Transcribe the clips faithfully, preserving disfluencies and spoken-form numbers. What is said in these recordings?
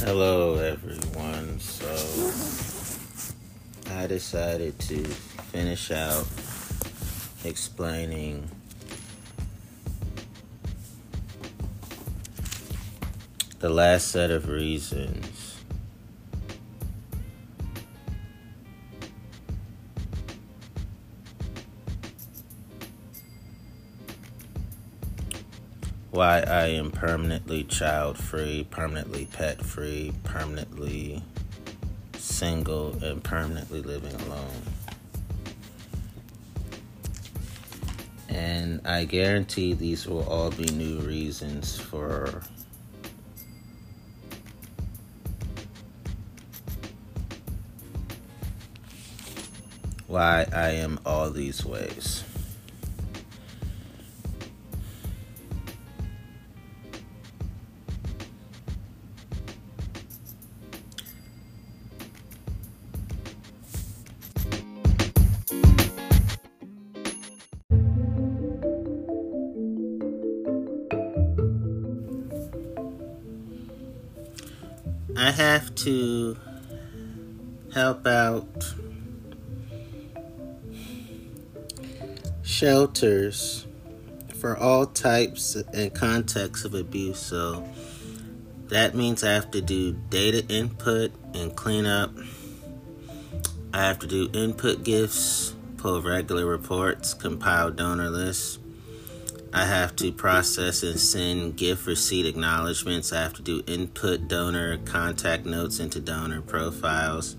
Hello, everyone. So, I decided to finish out explaining the last set of reasons why I am permanently child-free, permanently pet-free, permanently single, and permanently living alone. And I guarantee these will all be new reasons for why I am all these ways. I have to help out shelters for all types and contexts of abuse. So that means I have to do data input and cleanup. I have to do input gifts, pull regular reports, compile donor lists. I have to process and send gift receipt acknowledgments. I have to do input donor contact notes into donor profiles.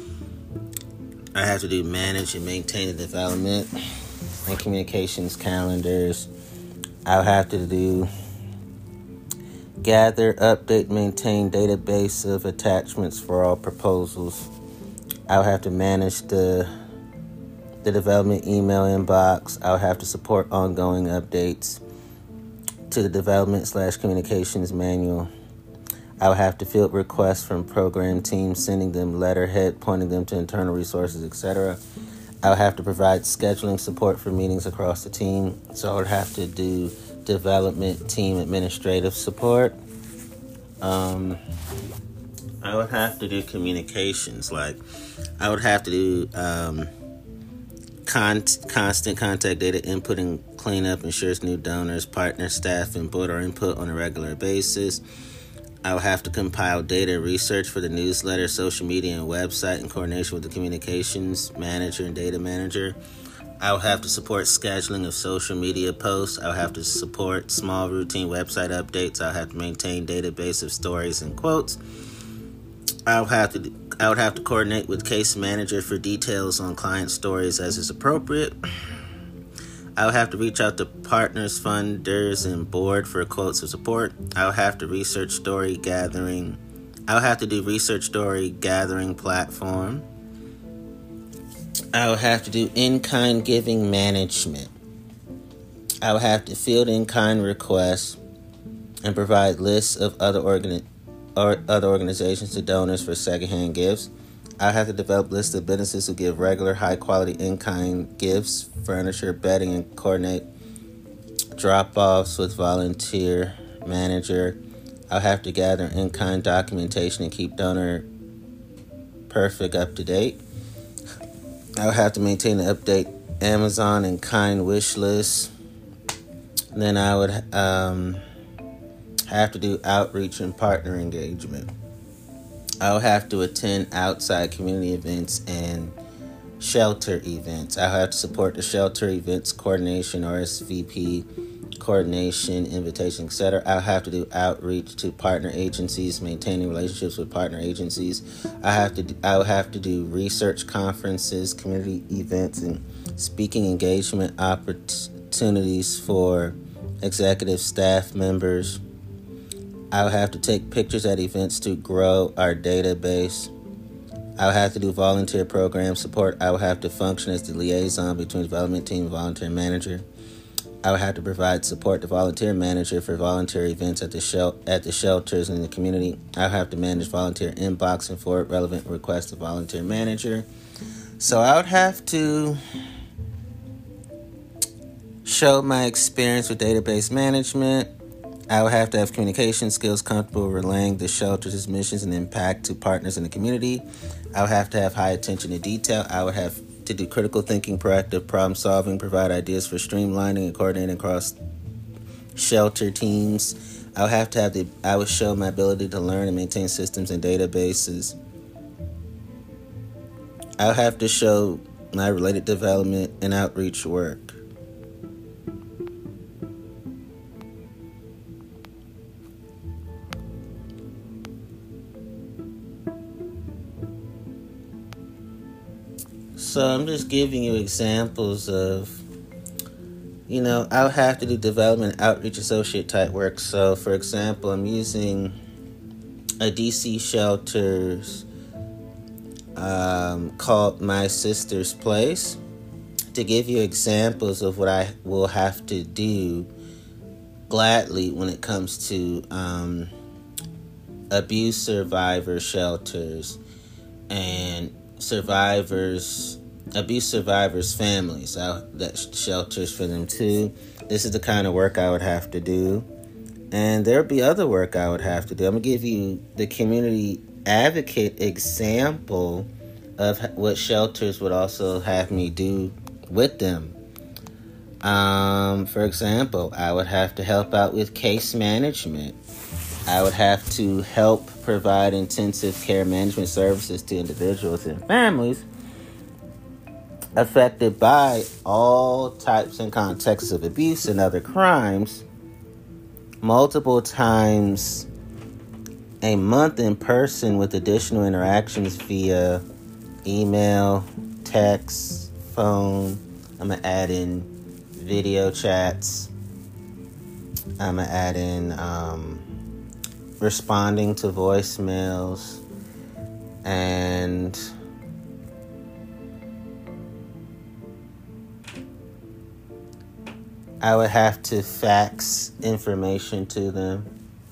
I have to do manage and maintain the development and communications calendars. I'll have to do gather, update, maintain database of attachments for all proposals. I'll have to manage the the development email inbox. I'll have to support ongoing updates to the development slash communications manual. I'll have to field requests from program teams, sending them letterhead, pointing them to internal resources, et cetera. I'll have to provide scheduling support for meetings across the team. So I would have to do development team administrative support. Um, I would have to do communications. Like, I would have to do um, con- constant contact data input and cleanup, ensures new donors, partner, staff, and board are input on a regular basis. I'll have to compile data research for the newsletter, social media, and website in coordination with the communications manager and data manager. I'll have to support scheduling of social media posts. I'll have to support small routine website updates. I'll have to maintain database of stories and quotes. I'll have to I would have to coordinate with case manager for details on client stories as is appropriate. I'll have to reach out to partners, funders, and board for quotes of support. I'll have to research story gathering. I'll have to do research story gathering platform. I'll have to do in-kind giving management. I'll have to field in-kind requests and provide lists of other organi- or other organizations to donors for secondhand gifts. I have to develop lists of businesses who give regular, high-quality in-kind gifts, furniture, bedding, and coordinate drop-offs with volunteer manager. I'll have to gather in-kind documentation and keep donor perfect up to date. I'll have to maintain and update Amazon in-kind wish lists. Then I would um, have to do outreach and partner engagement. I'll have to attend outside community events and shelter events. I'll have to support the shelter events coordination, R S V P coordination, invitation, et cetera. I'll have to do outreach to partner agencies, maintaining relationships with partner agencies. I have to. Do, I'll have to do research conferences, community events, and speaking engagement opportunities for executive staff members. I'll have to take pictures at events to grow our database. I'll have to do volunteer program support. I will have to function as the liaison between the development team and volunteer manager. I will have to provide support to volunteer manager for volunteer events at the shel- at the shelters in the community. I'll have to manage volunteer inbox and forward relevant requests to volunteer manager. So I would have to show my experience with database management. I would have to have communication skills comfortable relaying the shelter's missions and impact to partners in the community. I would have to have high attention to detail. I would have to do critical thinking, proactive problem solving, provide ideas for streamlining and coordinating across shelter teams. I would have to have the, I would show my ability to learn and maintain systems and databases. I would have to show my related development and outreach work. So I'm just giving you examples of, you know, I'll have to do development outreach associate type work. So, for example, I'm using a D C shelters um, called My Sister's Place to give you examples of what I will have to do gladly when it comes to um, abuse survivor shelters and survivors, abuse survivors' families. I, that shelters for them too. This is the kind of work I would have to do. And there'll be other work I would have to do. I'm going to give you the community advocate example of what shelters would also have me do with them. Um, for example, I would have to help out with case management. I would have to help provide intensive care management services to individuals and families affected by all types and contexts of abuse and other crimes multiple times a month in person with additional interactions via email, text, phone. I'm going to add in video chats. I'm going to add in um, responding to voicemails and I would have to fax information to them,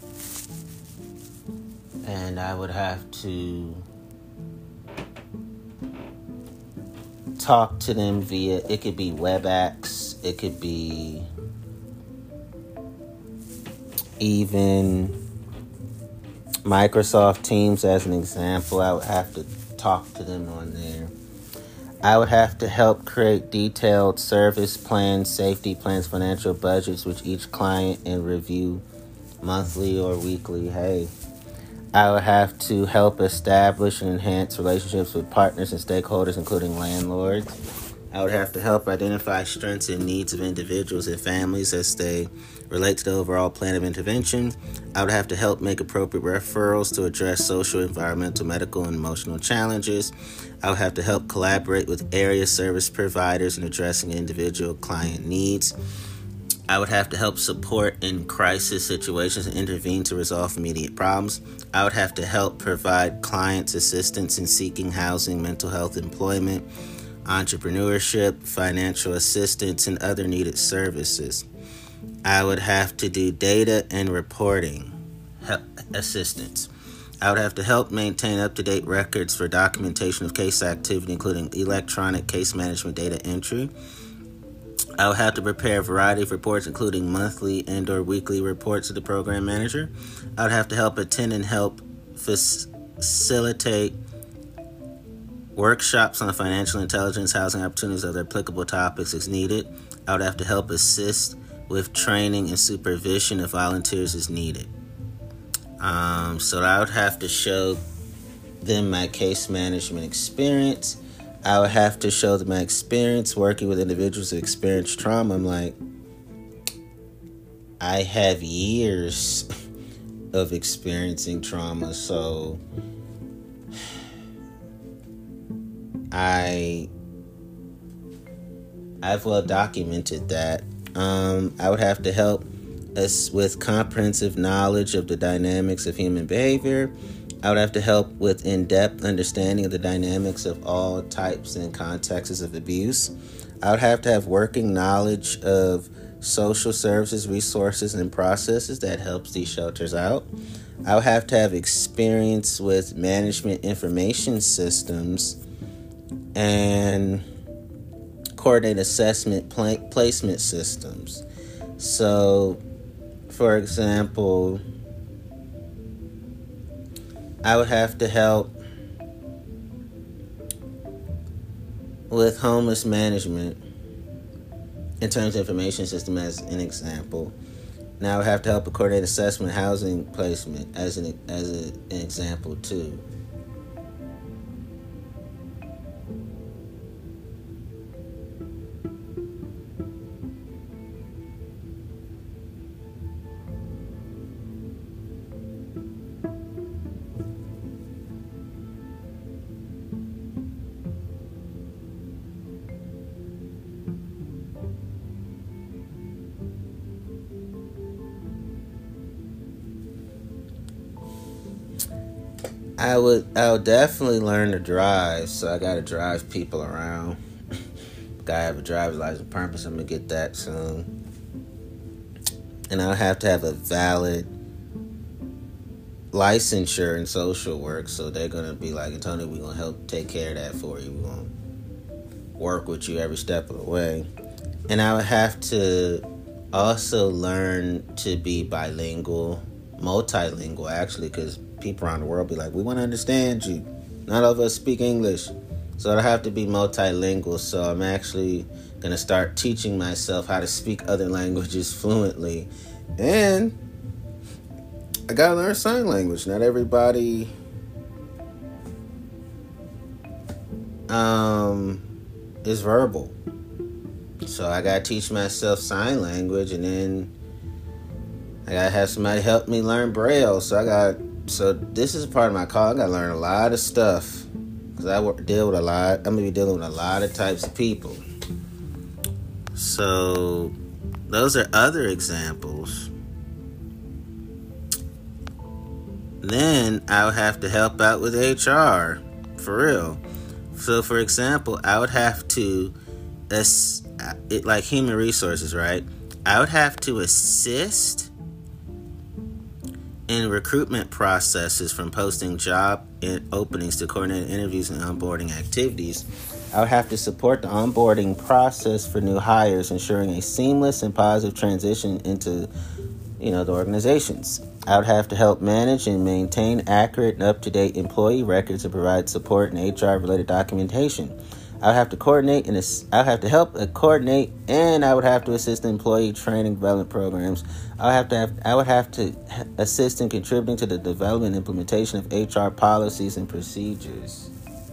and I would have to talk to them via, it could be WebEx, it could be even Microsoft Teams as an example. I would have to talk to them on there. I would have to help create detailed service plans, safety plans, financial budgets with each client and review monthly or weekly. Hey, I would have to help establish and enhance relationships with partners and stakeholders, including landlords. I would have to help identify strengths and needs of individuals and families as they relate to the overall plan of intervention. I would have to help make appropriate referrals to address social, environmental, medical, and emotional challenges. I would have to help collaborate with area service providers in addressing individual client needs. I would have to help support in crisis situations and intervene to resolve immediate problems. I would have to help provide clients assistance in seeking housing, mental health, employment, entrepreneurship, financial assistance, and other needed services. I would have to do data and reporting assistance. I would have to help maintain up-to-date records for documentation of case activity, including electronic case management data entry. I would have to prepare a variety of reports, including monthly and or weekly reports to the program manager. I would have to help attend and help facilitate workshops on financial intelligence, housing opportunities, other applicable topics as needed. I would have to help assist with training and supervision of volunteers as needed. Um, so I would have to show them my case management experience. I would have to show them my experience working with individuals who experience trauma. I'm like, I have years of experiencing trauma, so I, I've well documented that. Um, I would have to help us with comprehensive knowledge of the dynamics of human behavior. I would have to help with in-depth understanding of the dynamics of all types and contexts of abuse. I would have to have working knowledge of social services, resources, and processes that helps these shelters out. I would have to have experience with management information systems and coordinate assessment pl- placement systems. So, for example, I would have to help with homeless management in terms of information system as an example. Now I would have to help with coordinate assessment, housing placement as an as a, an example too. I would I would definitely learn to drive, so I gotta drive people around. Gotta have a driver's license purpose, I'm gonna get that soon. And I'll have to have a valid licensure in social work, so they're gonna be like, Antonio, we're gonna help take care of that for you. We're gonna work with you every step of the way. And I would have to also learn to be bilingual, multilingual actually, because people around the world be like, we want to understand you. None of us speak English. So I have to be multilingual. So I'm actually going to start teaching myself how to speak other languages fluently. And I got to learn sign language. Not everybody um, is verbal. So I got to teach myself sign language, and then I got to have somebody help me learn Braille. So I got So this is a part of my call. I got to learn a lot of stuff because I work, deal with a lot. I'm going to be dealing with a lot of types of people. So those are other examples. Then I would have to help out with H R, for real. So for example, I would have to, it like human resources, right? I would have to assist in recruitment processes, from posting job openings to coordinating interviews and onboarding activities. I would have to support the onboarding process for new hires, ensuring a seamless and positive transition into, you know, the organizations. I would have to help manage and maintain accurate and up-to-date employee records and provide support in H R-related documentation. I would have to coordinate and I would have to help uh, coordinate, and I would have to assist in employee training development programs. I would have to have, I would have to assist in contributing to the development and implementation of H R policies and procedures.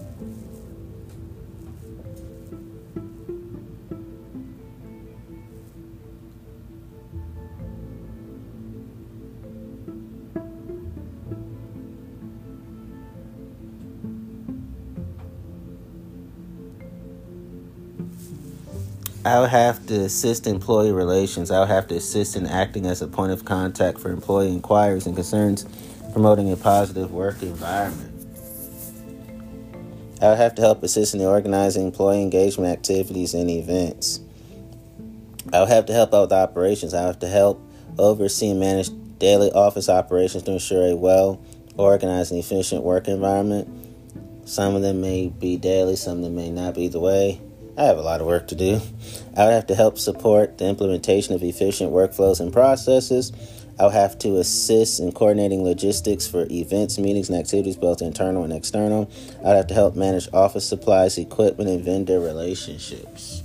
I would have to assist employee relations. I would have to assist in acting as a point of contact for employee inquiries and concerns, promoting a positive work environment. I would have to help assist in the organizing employee engagement activities and events. I would have to help out with operations. I would have to help oversee and manage daily office operations to ensure a well-organized and efficient work environment. Some of them may be daily, some of them may not be the way. I have a lot of work to do. I would have to help support the implementation of efficient workflows and processes. I would have to assist in coordinating logistics for events, meetings, and activities, both internal and external. I would have to help manage office supplies, equipment, and vendor relationships.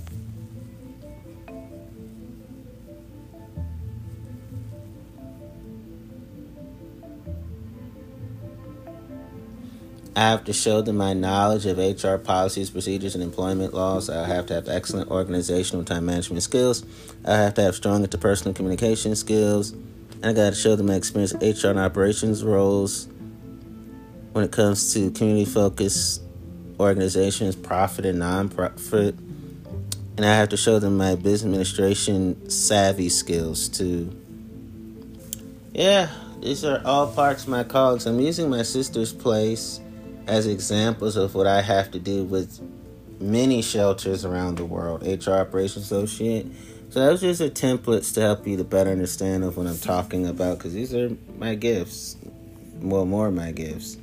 I have to show them my knowledge of H R policies, procedures, and employment laws. I have to have excellent organizational time management skills. I have to have strong interpersonal communication skills. And I got to show them my experience in H R and operations roles when it comes to community-focused organizations, profit and non-profit. And I have to show them my business administration savvy skills too. Yeah, these are all parts of my calls. I'm using my sister's place as examples of what I have to do with many shelters around the world. H R Operations Associate. So those just are templates to help you to better understand of what I'm talking about, because these are my gifts. Well, more of my gifts.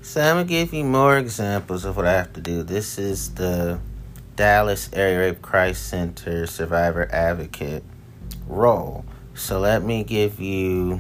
So I'm going to give you more examples of what I have to do. This is the Dallas Area Rape Crisis Center Survivor Advocate role. So let me give you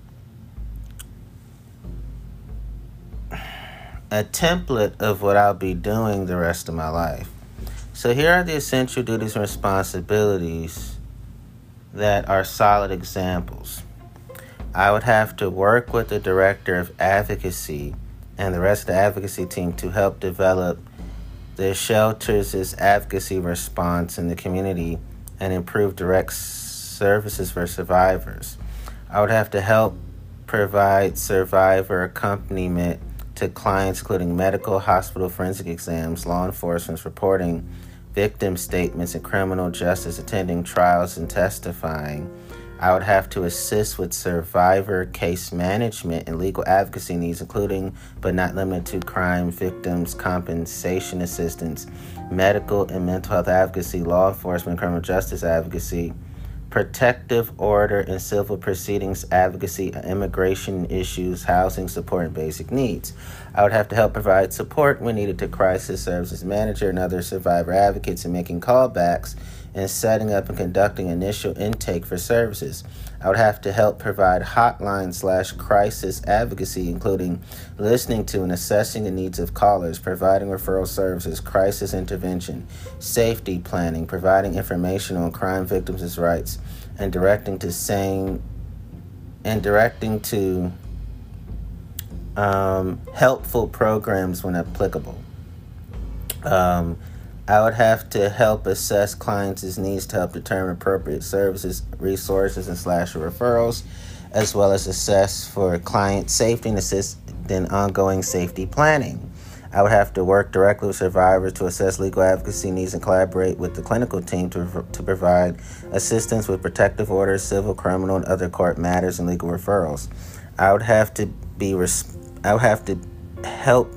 a template of what I'll be doing the rest of my life. So here are the essential duties and responsibilities that are solid examples. I would have to work with the director of advocacy and the rest of the advocacy team to help develop the shelter's advocacy response in the community and improve direct services for survivors. I would have to help provide survivor accompaniment to clients, including medical, hospital, forensic exams, law enforcement reporting, victim statements, and criminal justice attending trials and testifying. I would have to assist with survivor case management and legal advocacy needs, including but not limited to crime victims, compensation assistance, medical and mental health advocacy, law enforcement, criminal justice advocacy, protective order and civil proceedings advocacy, immigration issues, housing support, and basic needs. I would have to help provide support when needed to crisis services manager and other survivor advocates in making callbacks and setting up and conducting initial intake for services. I would have to help provide hotline slash crisis advocacy, including listening to and assessing the needs of callers, providing referral services, crisis intervention, safety planning, providing information on crime victims' rights, and directing to same and directing to um, helpful programs when applicable. Um, I would have to help assess clients' needs to help determine appropriate services, resources, and slash referrals, as well as assess for client safety and assist in ongoing safety planning. I would have to work directly with survivors to assess legal advocacy needs and collaborate with the clinical team to, to provide assistance with protective orders, civil, criminal, and other court matters and legal referrals. I would have to be res- I would have to help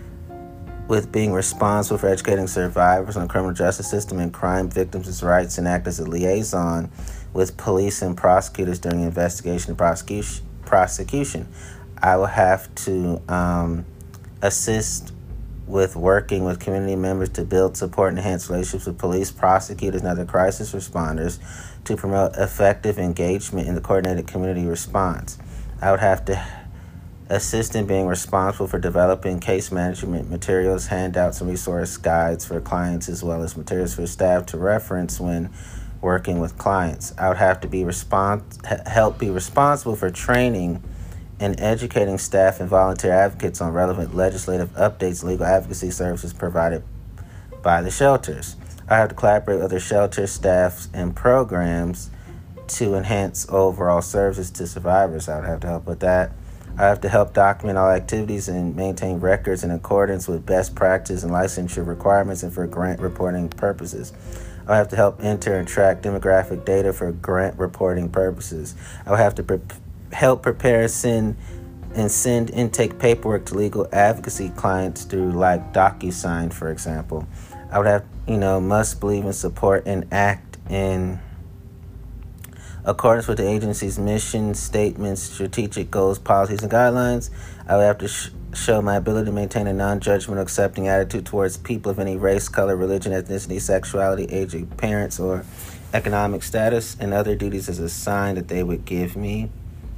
with being responsible for educating survivors on the criminal justice system and crime victims' rights, and act as a liaison with police and prosecutors during investigation and prosecution. prosecution. I will have to um, assist with working with community members to build, support, and enhance relationships with police, prosecutors, and other crisis responders to promote effective engagement in the coordinated community response. I would have to assist in being responsible for developing case management materials, handouts, and resource guides for clients, as well as materials for staff to reference when working with clients. I would have to be respons- help be responsible for training and educating staff and volunteer advocates on relevant legislative updates, legal advocacy services provided by the shelters. I have to collaborate with other shelter staffs and programs to enhance overall services to survivors. I would have to help with that. I have to help document all activities and maintain records in accordance with best practice and licensure requirements and for grant reporting purposes. I have to help enter and track demographic data for grant reporting purposes. I will have to pre- help prepare, send, and send intake paperwork to legal advocacy clients through like DocuSign, for example. I would have, you know, must believe in support and act in accordance with the agency's mission, statements, strategic goals, policies, and guidelines. I would have to sh- show my ability to maintain a non-judgmental, accepting attitude towards people of any race, color, religion, ethnicity, sexuality, age of parents, or economic status, and other duties as a sign that they would give me.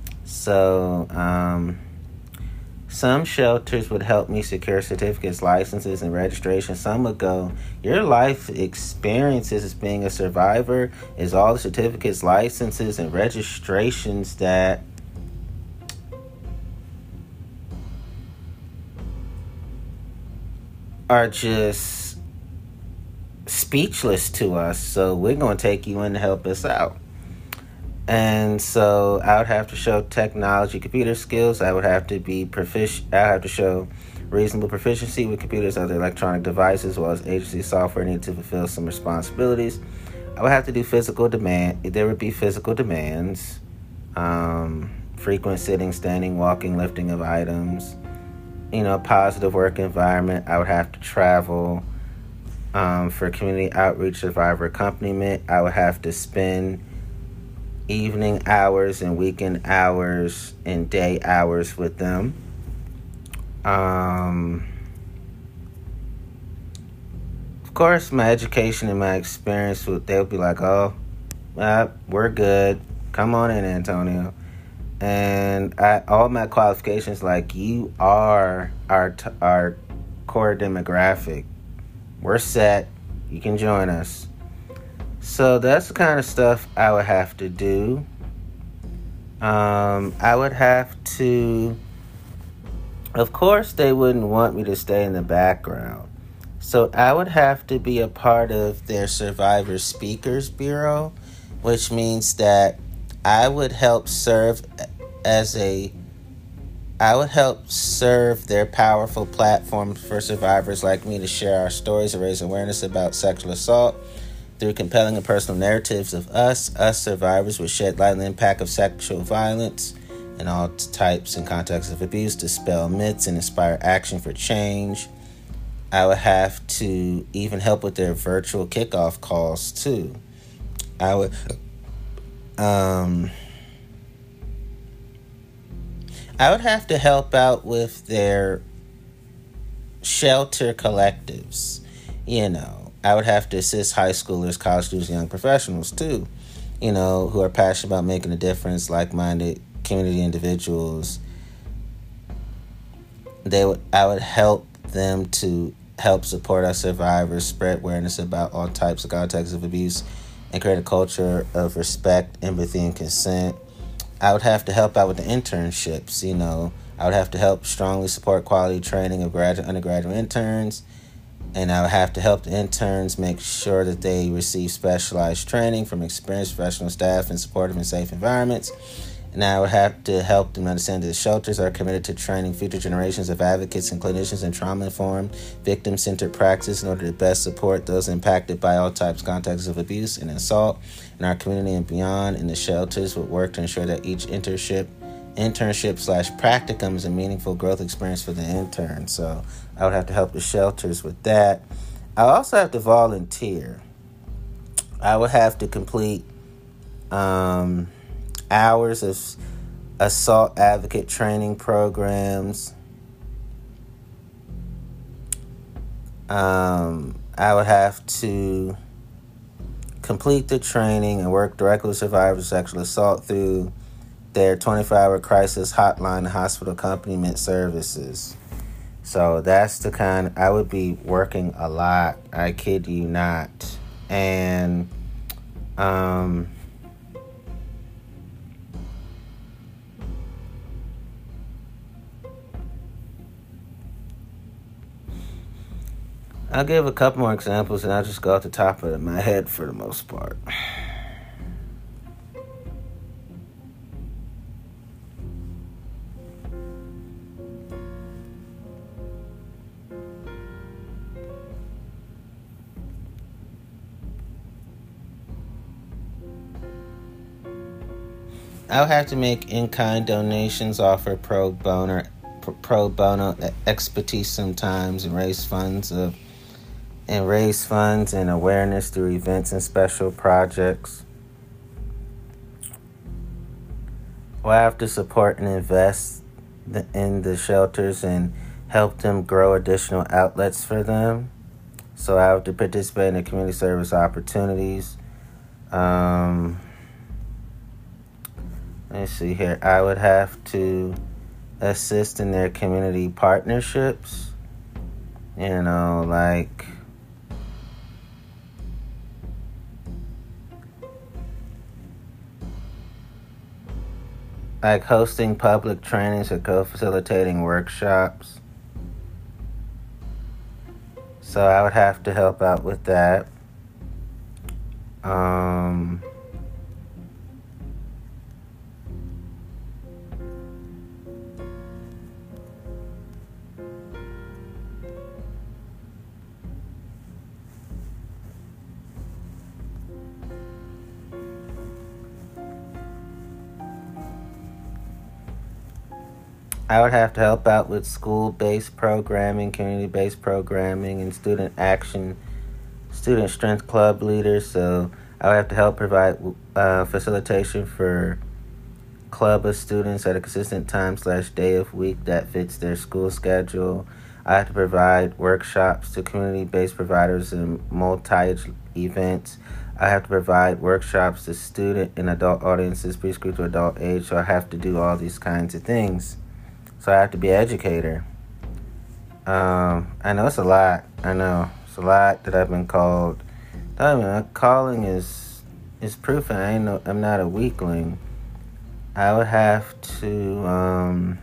So, um... some shelters would help me secure certificates, licenses, and registration. Some would go, your life experiences as being a survivor is all the certificates, licenses, and registrations that are just speechless to us. So we're going to take you in to help us out. And so I would have to show technology, computer skills. I would have to be proficient. I have to show reasonable proficiency with computers, other electronic devices, as well as agency software needed to fulfill some responsibilities. I would have to do physical demand. There would be physical demands, um, frequent sitting, standing, walking, lifting of items. You know, positive work environment. I would have to travel um, for community outreach, survivor accompaniment. I would have to spend evening hours and weekend hours and day hours with them. Um, of course, my education and my experience, would they'll be like, oh, uh, we're good. Come on in, Antonio. And I, all my qualifications, like, you are our t- our core demographic. We're set. You can join us. So that's the kind of stuff I would have to do. Um, I would have to, of course, they wouldn't want me to stay in the background. So I would have to be a part of their Survivor Speakers Bureau, which means that I would help serve as a, I would help serve their powerful platform for survivors like me to share our stories and raise awareness about sexual assault through compelling and personal narratives of us, us survivors, which shed light on the impact of sexual violence and all types and contexts of abuse, dispel myths and inspire action for change. I would have to even help with their virtual kickoff calls too. I would, um, I would have to help out with their shelter collectives. You know, I would have to assist high schoolers, college students, young professionals too, you know, who are passionate about making a difference, like-minded community individuals. They would, I would help them to help support our survivors, spread awareness about all types of contexts of abuse, and create a culture of respect, empathy, and consent. I would have to help out with the internships, you know. I would have to help strongly support quality training of graduate, undergraduate interns. And I would have to help the interns make sure that they receive specialized training from experienced professional staff in supportive and safe environments. And I would have to help them understand that the shelters are committed to training future generations of advocates and clinicians in trauma-informed, victim-centered practice in order to best support those impacted by all types, contexts of abuse and assault in our community and beyond. And the shelters would work to ensure that each internship, internship slash practicum is a meaningful growth experience for the intern. So I would have to help the shelters with that. I also have to volunteer. I would have to complete um, hours of assault advocate training programs. Um, I would have to complete the training and work directly with survivors of sexual assault through their twenty-four hour crisis hotline and hospital accompaniment services. So that's the kind, I would be working a lot. I kid you not. And, um, I'll give a couple more examples and I'll just go off the top of my head for the most part. I'll have to make in-kind donations, offer pro bono, pro bono expertise sometimes, and raise funds of and raise funds and awareness through events and special projects. We'll have to support and invest in the shelters and help them grow additional outlets for them. So I have to participate in the community service opportunities. Um, let's see here. I would have to assist in their community partnerships. You know, like like hosting public trainings or co-facilitating workshops. So I would have to help out with that. Um, I would have to help out with school-based programming, community-based programming, and student action, student strength club leaders. So I would have to help provide uh, facilitation for club of students at a consistent time slash day of week that fits their school schedule. I have to provide workshops to community-based providers and multi-age events. I have to provide workshops to student and adult audiences, preschool to adult age, so I have to do all these kinds of things. So I have to be an educator. Um, I know it's a lot. I know it's a lot that I've been called. I mean, calling is is proof I ain't no, I'm not a weakling. I would have to um,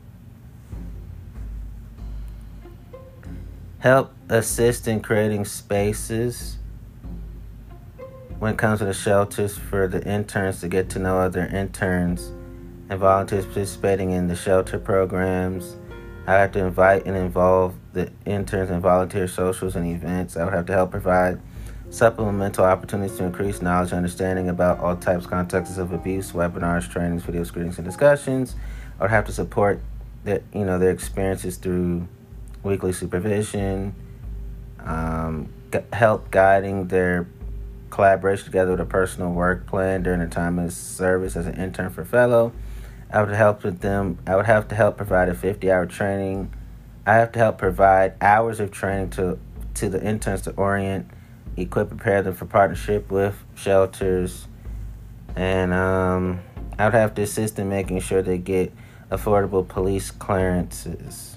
help assist in creating spaces when it comes to the shelters for the interns to get to know other interns and volunteers participating in the shelter programs. I have to invite and involve the interns in volunteer socials and events. I would have to help provide supplemental opportunities to increase knowledge and understanding about all types and contexts of abuse, webinars, trainings, video screenings, and discussions. I would have to support their, you know, their experiences through weekly supervision, um, g- help guiding their collaboration together with a personal work plan during the time of service as an intern for fellow. I would help with them. I would have to help provide a fifty-hour training. I have to help provide hours of training to to the interns to orient, equip, prepare them for partnership with shelters, and um, I would have to assist in making sure they get affordable police clearances.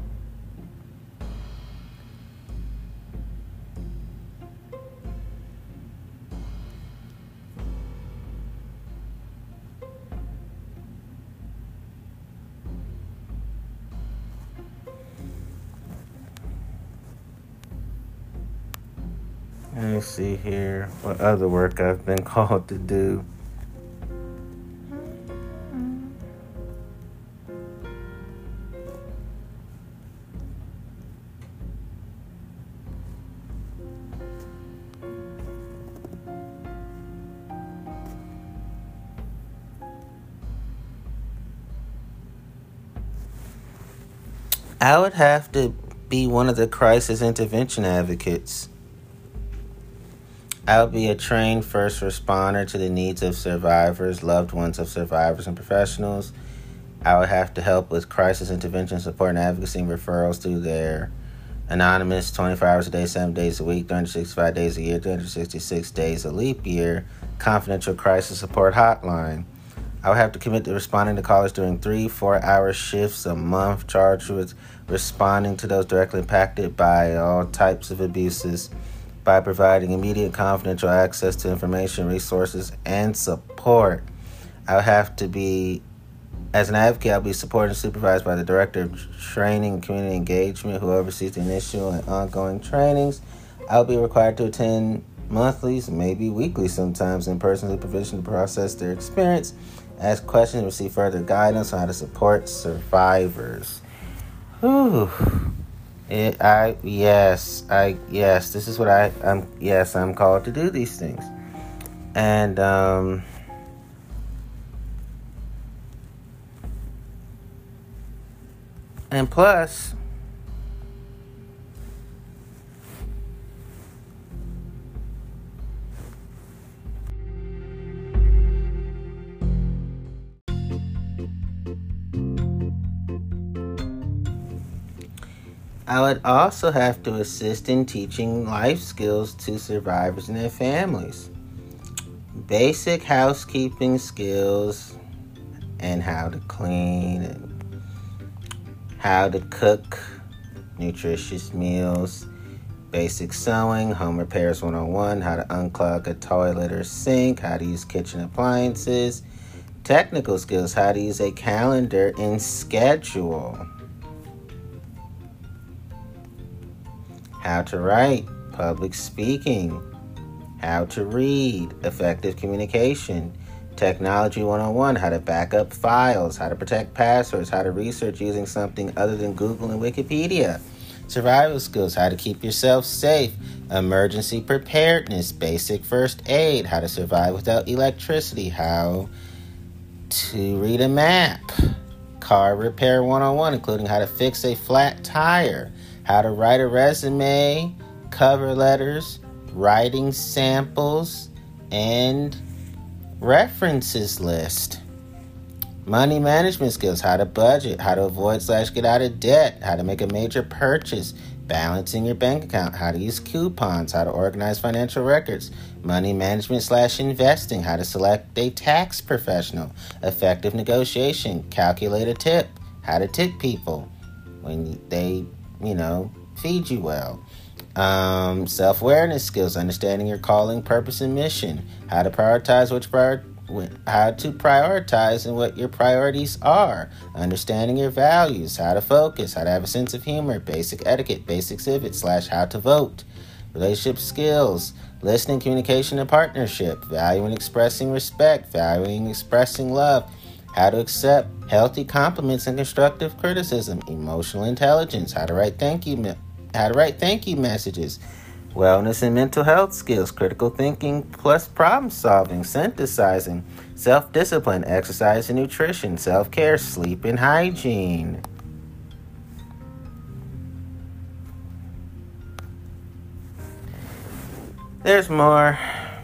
Let me see here what other work I've been called to do. I would have to be one of the crisis intervention advocates. I would be a trained first responder to the needs of survivors, loved ones of survivors, and professionals. I would have to help with crisis intervention support and advocacy and referrals through their anonymous twenty-four hours a day, seven days a week, three hundred sixty-five days a year, three hundred sixty-six days a leap year, confidential crisis support hotline. I would have to commit to responding to callers during three, four-hour shifts a month, charged with responding to those directly impacted by all types of abuses, by providing immediate confidential access to information, resources, and support. I would have to be, as an advocate, I'll be supported and supervised by the Director of Training and Community Engagement, who oversees the initial and ongoing trainings. I'll be required to attend monthly, maybe weekly sometimes, in-person supervision to process their experience, ask questions, and receive further guidance on how to support survivors. Whew. It, I yes I yes this is what I I'm yes I'm called to do these things, and um and plus I would also have to assist in teaching life skills to survivors and their families. Basic housekeeping skills and how to clean and how to cook nutritious meals. Basic sewing, home repairs one oh one, how to unclog a toilet or sink, how to use kitchen appliances. Technical skills, how to use a calendar and schedule. How to write, public speaking, how to read, effective communication, technology one oh one, how to back up files, how to protect passwords, how to research using something other than Google and Wikipedia, survival skills, how to keep yourself safe, emergency preparedness, basic first aid, how to survive without electricity, how to read a map, car repair one oh one, including how to fix a flat tire, how to write a resume, cover letters, writing samples, and references list. Money management skills, how to budget, how to avoid slash get out of debt, how to make a major purchase, balancing your bank account, how to use coupons, how to organize financial records, money management slash investing, how to select a tax professional, effective negotiation, calculate a tip, how to tip people when they, you know, feed you well. Um, self-awareness skills, understanding your calling, purpose, and mission, how to prioritize which prior how to prioritize and what your priorities are, understanding your values, how to focus, how to have a sense of humor, basic etiquette, basic civics slash how to vote, relationship skills, listening, communication, and partnership, valuing expressing respect, valuing expressing love, how to accept healthy compliments and constructive criticism, emotional intelligence, how to write thank you me- how to write thank you messages, wellness and mental health skills, critical thinking plus problem solving, synthesizing, self-discipline, exercise and nutrition, self-care, sleep and hygiene. There's more.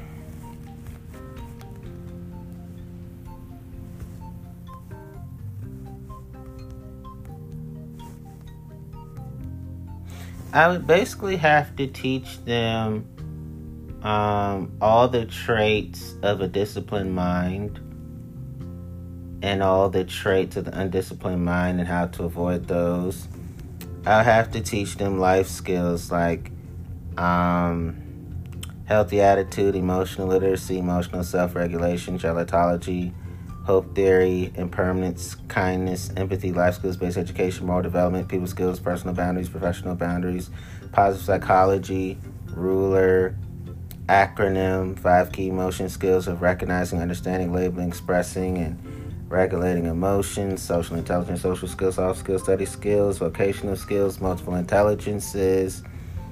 I would basically have to teach them um, all the traits of a disciplined mind and all the traits of the undisciplined mind and how to avoid those. I'll have to teach them life skills like um, healthy attitude, emotional literacy, emotional self-regulation, gelotology, hope theory, impermanence, kindness, empathy, life skills, basic education, moral development, people skills, personal boundaries, professional boundaries, positive psychology, ruler, acronym, five key emotion skills of recognizing, understanding, labeling, expressing, and regulating emotions, social intelligence, social skills, soft skills, study skills, vocational skills, multiple intelligences,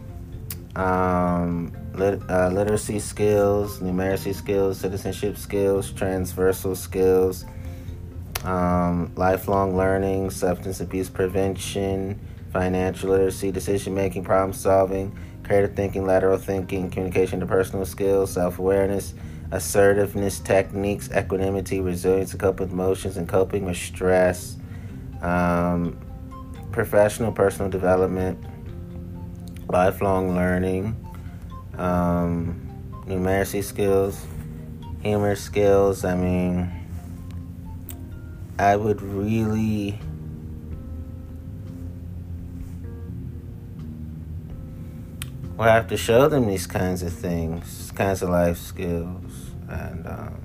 um, lit, uh, literacy skills, numeracy skills, citizenship skills, transversal skills, um, lifelong learning, substance abuse prevention, financial literacy, decision-making, problem-solving, creative thinking, lateral thinking, communication interpersonal skills, self-awareness, assertiveness techniques, equanimity, resilience to cope with emotions, and coping with stress, um, professional, personal development, lifelong learning, um, numeracy skills, humor skills. I mean, I would really will have to show them these kinds of things, kinds of life skills, and um,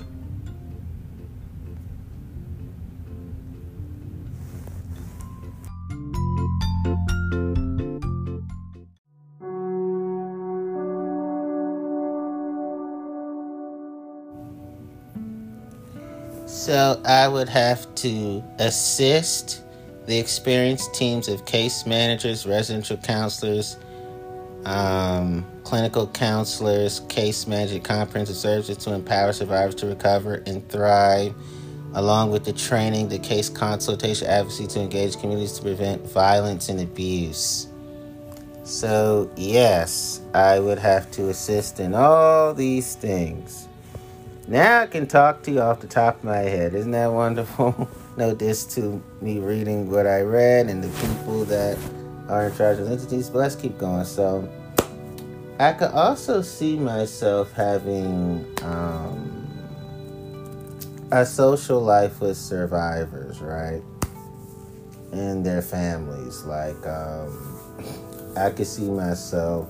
so I would have to assist the experienced teams of case managers, residential counselors, um, clinical counselors, case management, comprehensive services to empower survivors to recover and thrive, along with the training, the case consultation advocacy to engage communities to prevent violence and abuse. So, yes, I would have to assist in all these things. Now I can talk to you off the top of my head. Isn't that wonderful? No diss to me reading what I read and the people that are in charge of entities, but let's keep going. So, I could also see myself having um, a social life with survivors, right? And their families. Like, um, I could see myself,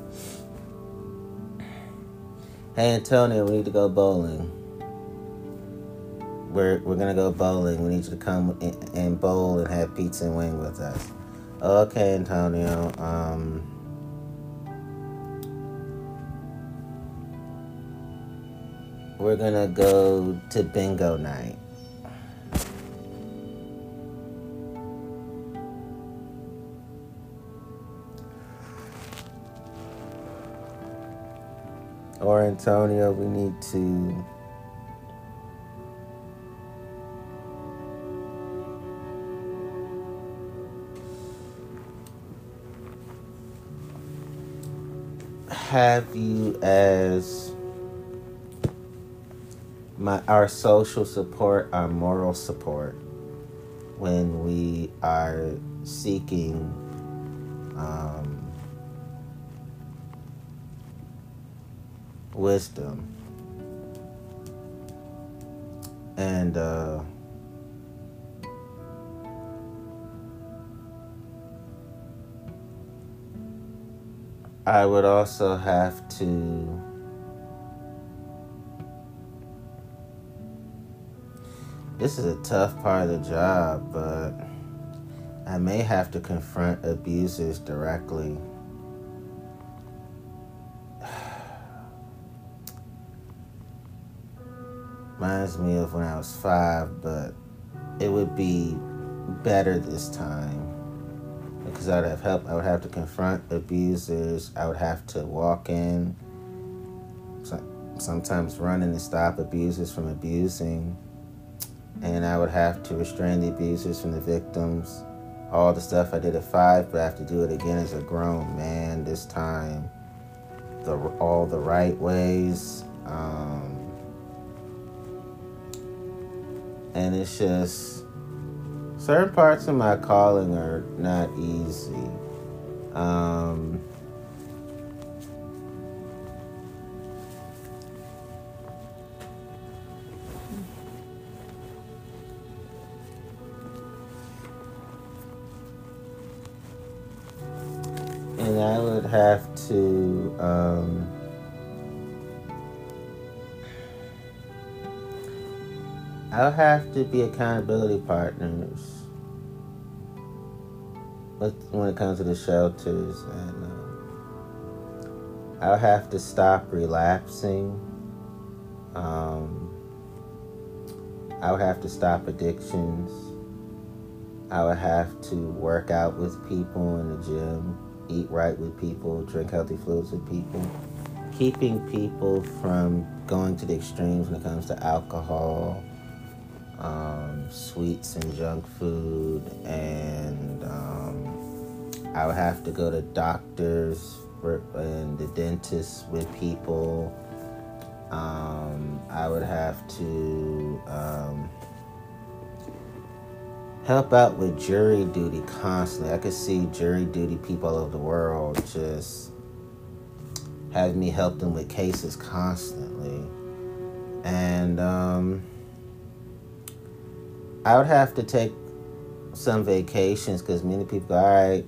hey, Antonio, we need to go bowling. We're we're gonna go bowling. We need you to come and, and bowl and have pizza and wing with us. Okay, Antonio. Um, we're gonna go to bingo night. Or Antonio, we need to have you as my our social support, our moral support, when we are seeking um, wisdom. And uh, I would also have to this is a tough part of the job, but I may have to confront abusers directly. Reminds me of when I was five, but it would be better this time because I'd have help. I would have to confront abusers. I would have to walk in, sometimes run in and stop abusers from abusing. And I would have to restrain the abusers from the victims. All the stuff I did at five, but I have to do it again as a grown man this time. The all the right ways. Um, and it's just, certain parts of my calling are not easy. Um, And I would have to um, I'll have to be accountability partners with, when it comes to the shelters, and uh, I'll have to stop relapsing. Um, I'll have to stop addictions. I would have to work out with people in the gym. Eat right with people, drink healthy fluids with people. Keeping people from going to the extremes when it comes to alcohol, um, sweets and junk food, and um, I would have to go to doctors for, and the dentists with people. Um, I would have to um, help out with jury duty constantly. I could see jury duty people all over the world just have me help them with cases constantly. And um, I would have to take some vacations because many people go, all right,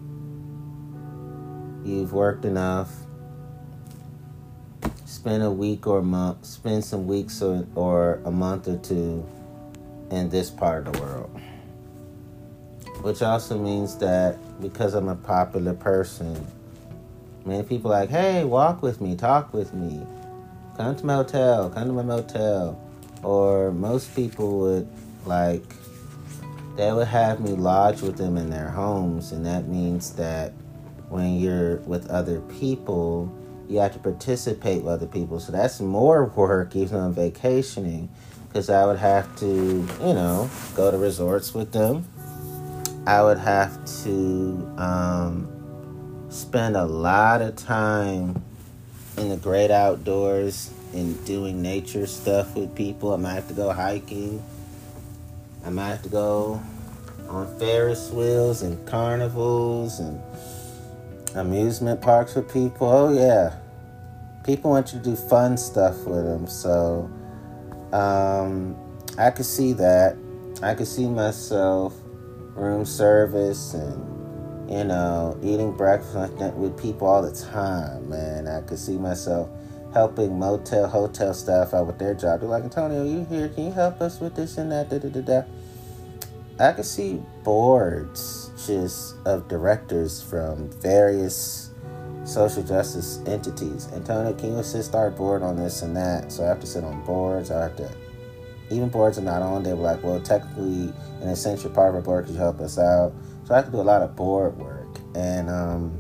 you've worked enough. Spend a week or a month, spend some weeks or, or a month or two in this part of the world. Which also means that because I'm a popular person, many people are like, hey, walk with me, talk with me, come to my hotel, come to my motel. Or most people would, like, they would have me lodge with them in their homes. And that means that when you're with other people, you have to participate with other people. So that's more work even though I'm vacationing, because I would have to, you know, go to resorts with them. I would have to um, spend a lot of time in the great outdoors and doing nature stuff with people. I might have to go hiking. I might have to go on Ferris wheels and carnivals and amusement parks with people. Oh, yeah. People want you to do fun stuff with them. So um, I could see that. I could see myself room service and, you know, eating breakfast with people all the time, man. I could see myself helping motel, hotel staff out with their job. They're like, Antonio, you here? Can you help us with this and that? Da, da, da, da. I could see boards just of directors from various social justice entities. Antonio, can you assist our board on this and that? So I have to sit on boards. I have to, even boards are not on, they were like, well, technically, an essential part of our board, could you help us out? So I have to do a lot of board work. And um,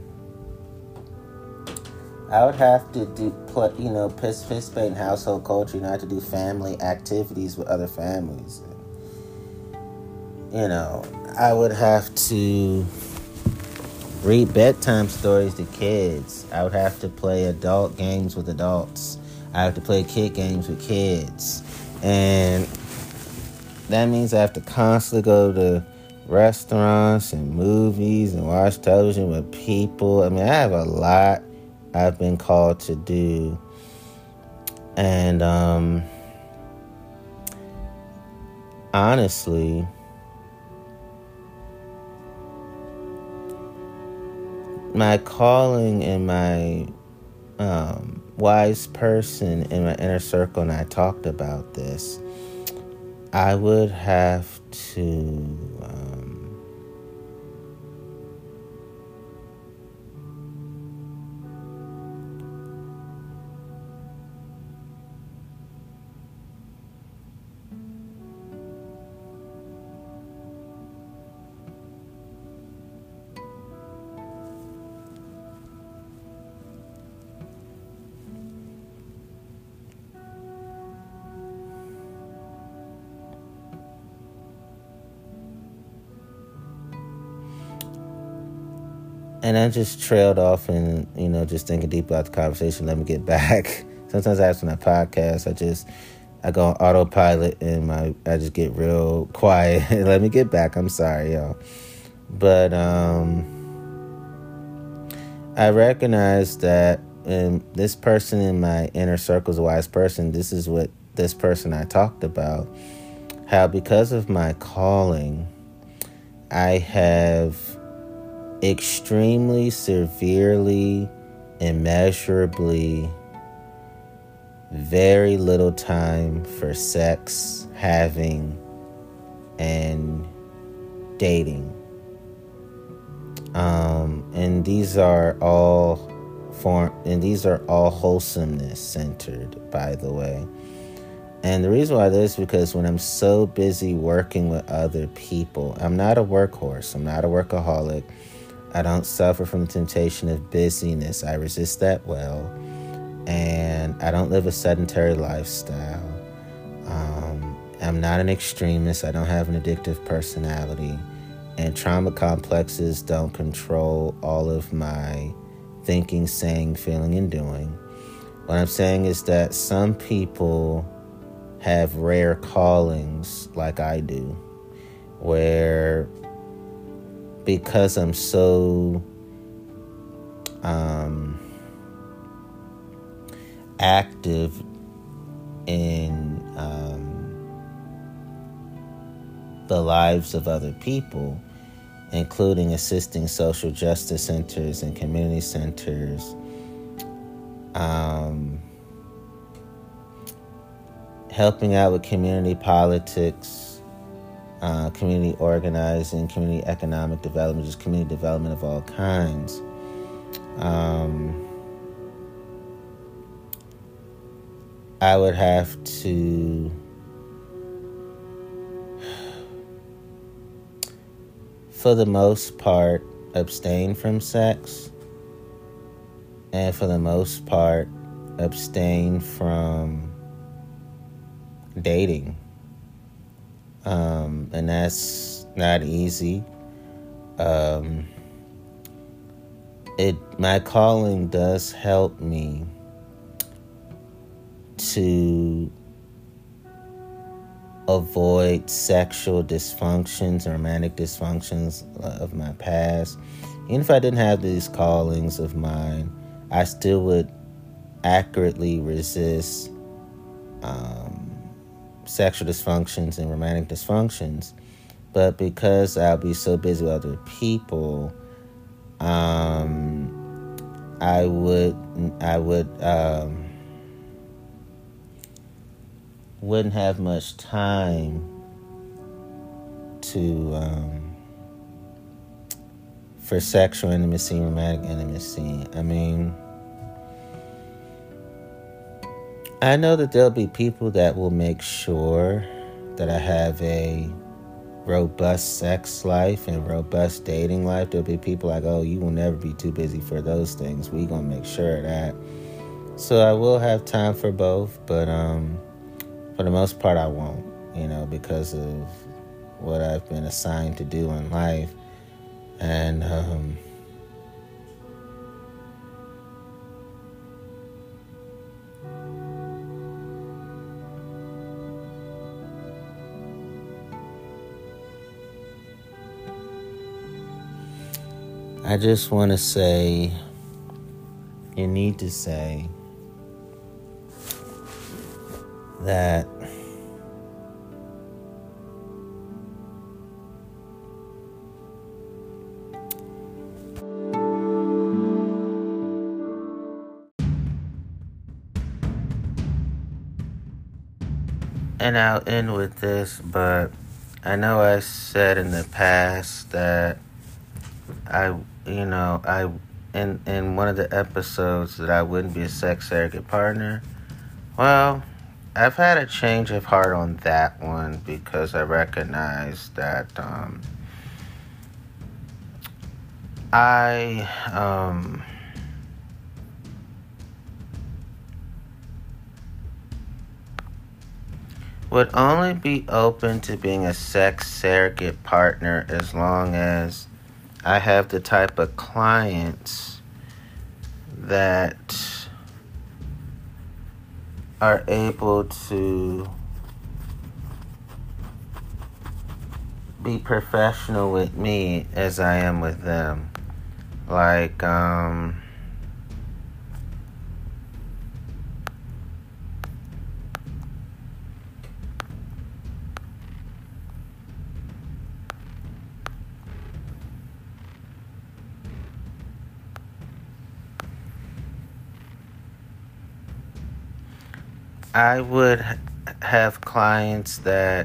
I would have to do, you know, participate in household culture. You know, I have to do family activities with other families. You know, I would have to read bedtime stories to kids. I would have to play adult games with adults. I have to play kid games with kids. And that means I have to constantly go to restaurants and movies and watch television with people. I mean, I have a lot I've been called to do. And um, honestly, my calling and my um, wise person in my inner circle, and I talked about this, I would have to um, and I just trailed off and, you know, just thinking deep about the conversation. Let me get back. Sometimes after my podcast, I just, I go on autopilot and my, I just get real quiet. Let me get back. I'm sorry, y'all. But um, I recognize that um, this person in my inner circle is a wise person. This is what this person I talked about. How because of my calling, I have extremely, severely, immeasurably, very little time for sex, having, and dating. Um, and these are all form, and these are all wholesomeness centered, by the way. And the reason why this is because when I'm so busy working with other people, I'm not a workhorse. I'm not a workaholic. I don't suffer from the temptation of busyness. I resist that well. And I don't live a sedentary lifestyle. Um, I'm not an extremist. I don't have an addictive personality. And trauma complexes don't control all of my thinking, saying, feeling, and doing. What I'm saying is that some people have rare callings like I do, where because I'm so um, active in um, the lives of other people, including assisting social justice centers and community centers, um, helping out with community politics, Uh, community organizing, community economic development, just community development of all kinds. Um, I would have to for the most part, abstain from sex, and for the most part, abstain from dating. Um, and that's not easy. Um, it my calling does help me to avoid sexual dysfunctions or romantic dysfunctions of my past. Even if I didn't have these callings of mine, I still would accurately resist um, sexual dysfunctions and romantic dysfunctions. But because I'll be so busy with other people, um, I would, I would, um, wouldn't have much time to, um, for sexual intimacy, romantic intimacy. I mean, I know that there'll be people that will make sure that I have a robust sex life and robust dating life. There'll be people like, oh, you will never be too busy for those things. We're going to make sure of that. So I will have time for both, but um, for the most part, I won't, you know, because of what I've been assigned to do in life. And um, I just want to say, you need to say that and I'll end with this, but I know I said in the past that I, you know, I, in, in one of the episodes that I wouldn't be a sex surrogate partner. Well, I've had a change of heart on that one because I recognize that um, I, um, would only be open to being a sex surrogate partner as long as I have the type of clients that are able to be professional with me as I am with them. Like, um... I would ha- have clients that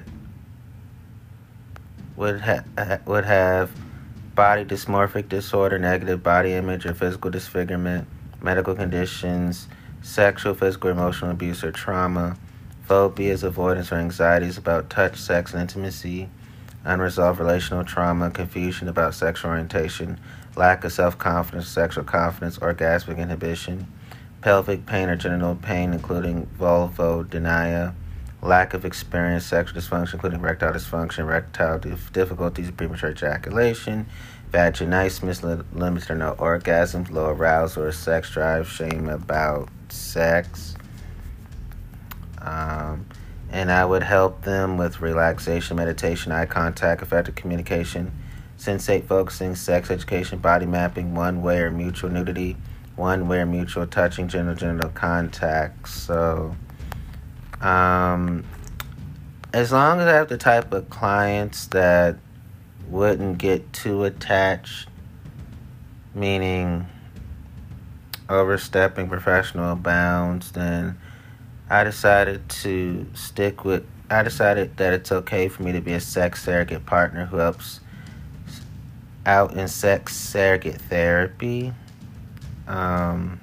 would ha- would have body dysmorphic disorder, negative body image or physical disfigurement, medical conditions, sexual, physical, emotional abuse or trauma, phobias, avoidance or anxieties about touch, sex, and intimacy, unresolved relational trauma, confusion about sexual orientation, lack of self-confidence, sexual confidence, orgasmic inhibition, pelvic pain or genital pain, including vulvodynia, lack of experience, sexual dysfunction, including erectile dysfunction, erectile dif- difficulties, premature ejaculation, vaginismus, li- limited or no orgasms, low arousal or sex drive, shame about sex. Um, and I would help them with relaxation, meditation, eye contact, effective communication, sensate focusing, sex education, body mapping, one-way or mutual nudity, one-way or mutual touching, genital-genital contact. So, um, as long as I have the type of clients that wouldn't get too attached, meaning overstepping professional bounds, then I decided to stick with, I decided that it's okay for me to be a sex surrogate partner who helps out in sex surrogate therapy. Um,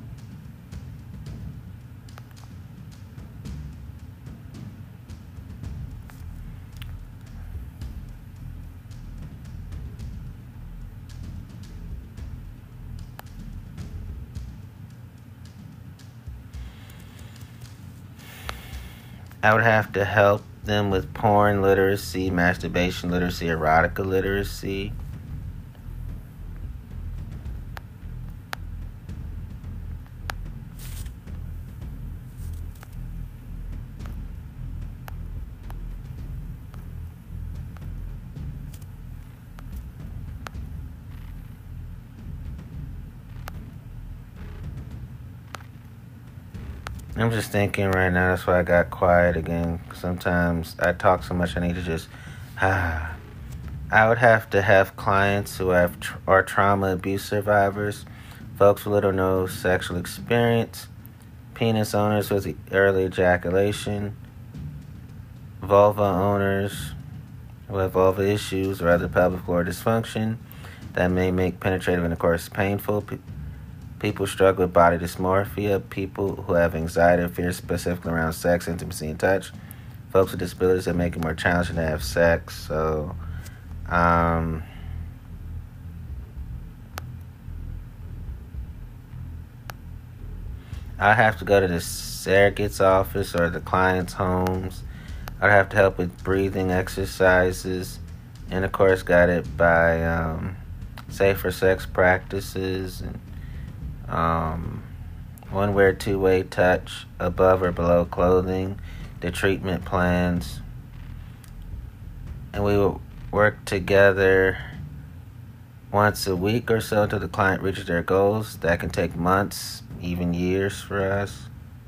I would have to help them with porn literacy, masturbation literacy, erotica literacy. I'm just thinking right now, that's why I got quiet again. Sometimes I talk so much I need to just, ah. I would have to have clients who have tr- are trauma abuse survivors, folks with little or no sexual experience, penis owners with early ejaculation, vulva owners who have vulva issues or other pelvic floor dysfunction that may make penetrative intercourse painful, P- people who struggle with body dysmorphia, people who have anxiety or fear specifically around sex, intimacy, and touch, folks with disabilities that make it more challenging to have sex. So, um, I have to go to the surrogate's office or the client's homes. I'd have to help with breathing exercises, intercourse guided by um, safer sex practices, and um, one-way or two-way touch above or below clothing, the treatment plans, and we will work together once a week or so until the client reaches their goals. That can take months, even years for us.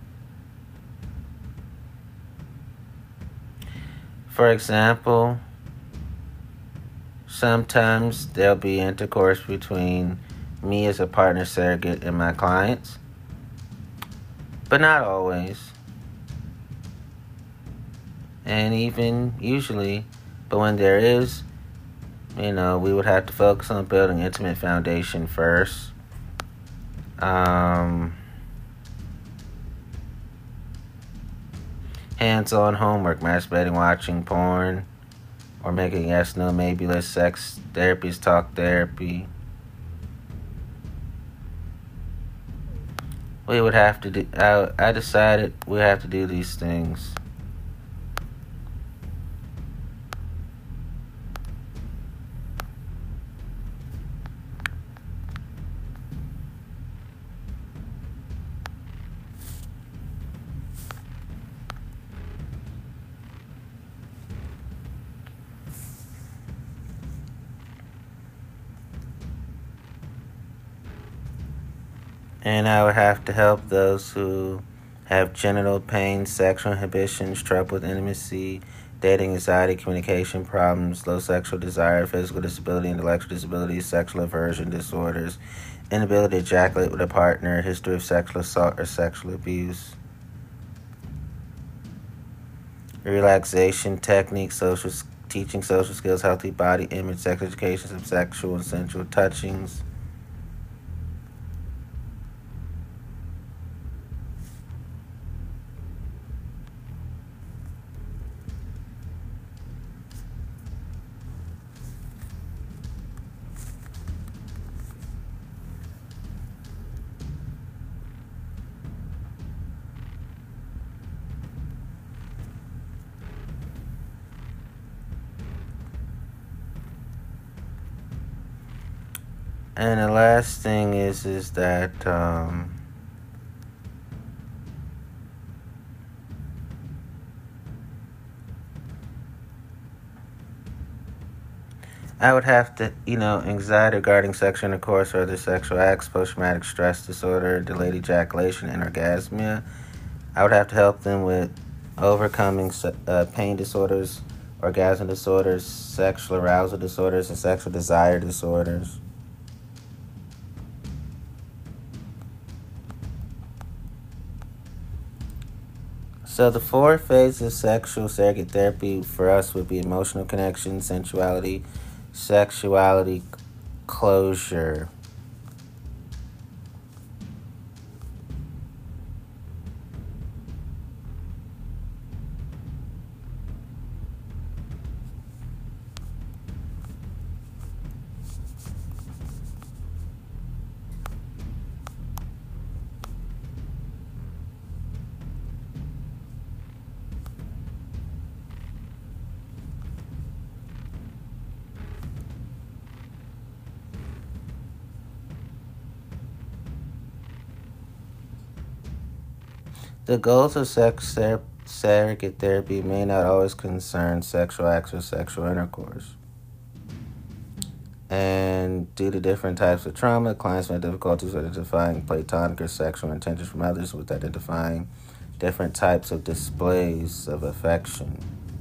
For example, sometimes there'll be intercourse between me as a partner surrogate and my clients, but not always. And even usually, but when there is, you know, we would have to focus on building intimate foundation first. Um, hands-on homework, masturbating, watching porn, or making yes, no, maybe less sex therapies, talk therapy. We would have to do, I, I decided we have to do these things. And I would have to help those who have genital pain, sexual inhibitions, trouble with intimacy, dating anxiety, communication problems, low sexual desire, physical disability, intellectual disability, sexual aversion disorders, inability to ejaculate with a partner, history of sexual assault or sexual abuse, relaxation techniques, social teaching social skills, healthy body image, sex education, some sexual and sensual touchings. And the last thing is is that um, I would have to, you know, anxiety regarding sexual intercourse or other sexual acts, post-traumatic stress disorder, delayed ejaculation, and orgasmia. I would have to help them with overcoming uh, pain disorders, orgasm disorders, sexual arousal disorders, and sexual desire disorders. So the four phases of sexual surrogate therapy for us would be emotional connection, sensuality, sexuality, closure. The goals of sex ser- surrogate therapy may not always concern sexual acts or sexual intercourse. And due to different types of trauma, clients may have difficulties with identifying platonic or sexual intentions from others, with identifying different types of displays of affection.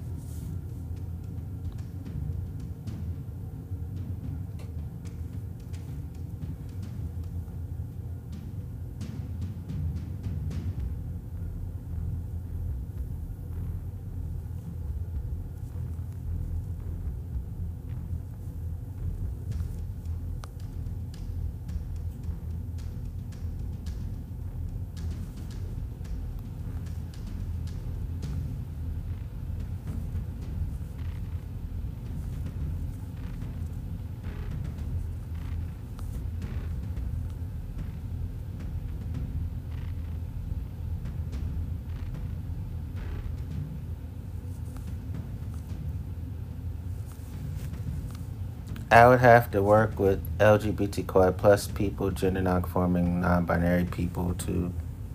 I would have to work with L G B T Q I plus people, gender non-conforming, non-binary people to.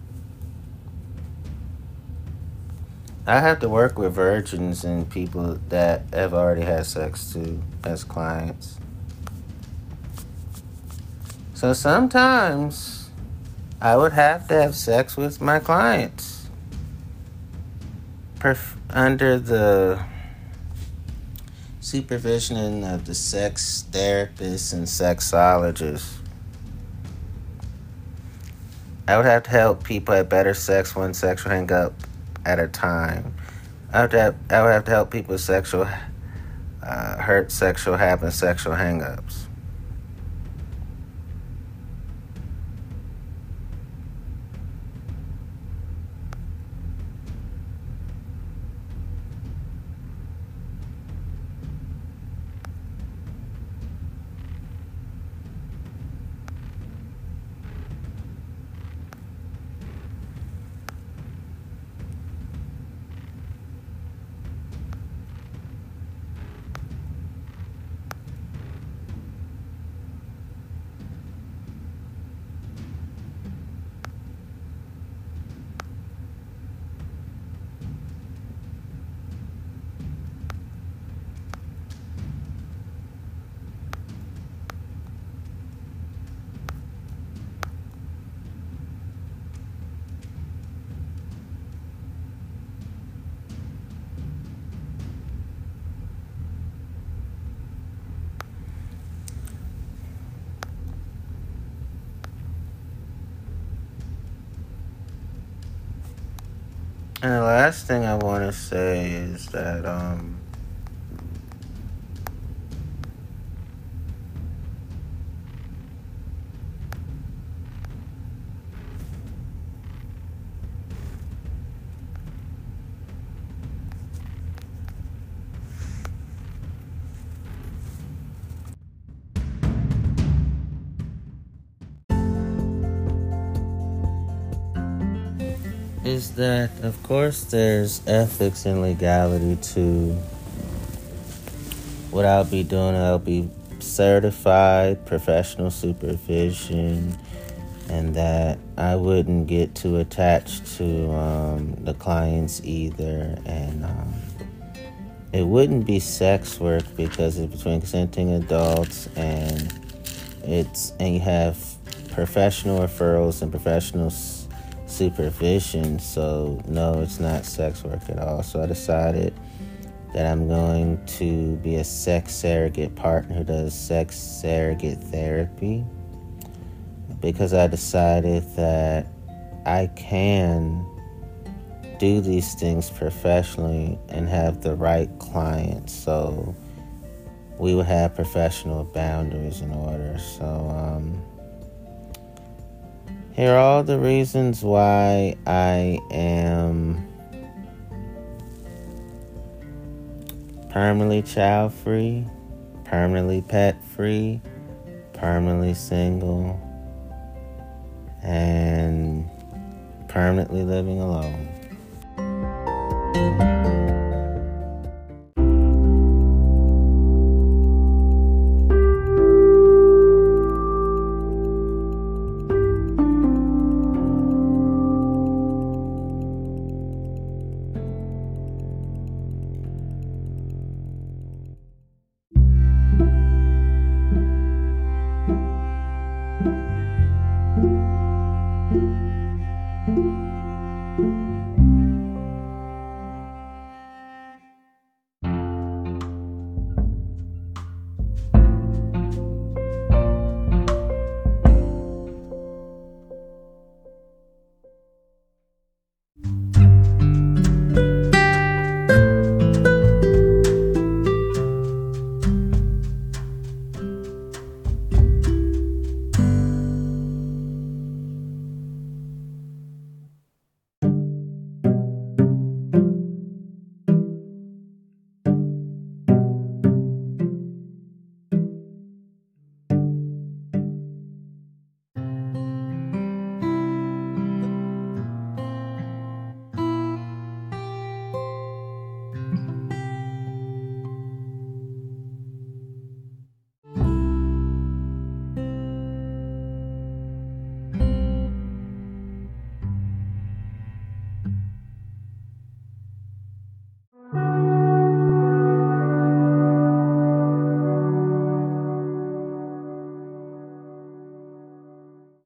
I have to work with virgins and people that have already had sex too as clients. So sometimes I would have to have sex with my clients perf- under the supervision of the sex therapists and sexologists. I would have to help people have better sex one sexual hang up at a time. I would have, I would have to help people with sexual uh, hurt, sexual habit, sexual hang-ups. And the last thing I want to say is that um, is that, of course, there's ethics and legality to what I'll be doing. I'll be certified professional supervision, and that I wouldn't get too attached to um, the clients either. And um, it wouldn't be sex work because it's between consenting adults, and it's and you have professional referrals and professional s- supervision. So no, it's not sex work at all. So I decided that I'm going to be a sex surrogate partner who does sex surrogate therapy, because I decided that I can do these things professionally and have the right clients. So we would have professional boundaries in order. So um, here are all the reasons why I am permanently child-free, permanently pet-free, permanently single, and permanently living alone.